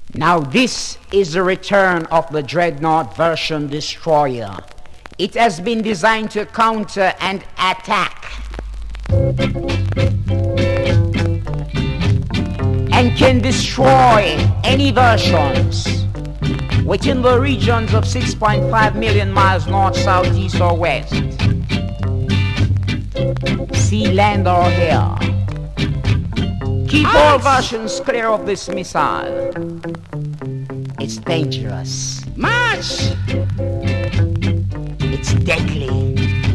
Now this is the return of the Dreadnought version destroyer. It has been designed to counter and attack and can destroy any versions within the regions of 6.5 million miles north, south, east or west, sea, land or air. Keep all versions clear of this missile. It's dangerous. March! It's deadly.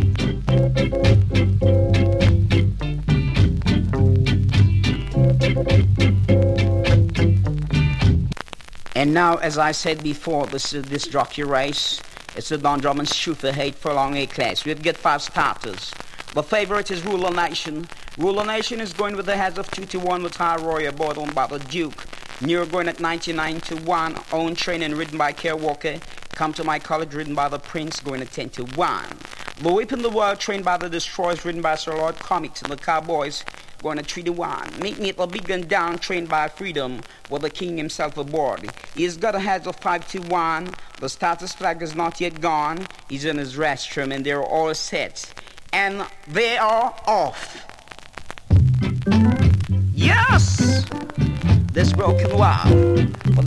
And now, as I said before, this jockey race, it's the Don Drummond's Shoot for Hate Furlong A class. We've got 5 starters. The favorite is Ruler Nation. Ruler Nation is going with the heads of 2-1 with High Roy aboard on by the Duke. Near going at 99-1. Own training ridden by Kerr Walker. Come to My College ridden by the Prince going at 10-1. The Whip in the World trained by the Destroyers ridden by Sir Lord Comics and the Cowboys going at 3-1. Meet me at the Big Gun Down trained by Freedom with the King himself aboard. He's got a heads of 5-1. The starter's flag is not yet gone. He's in his restroom and they're all set. And they are off. Yes! This broken wow.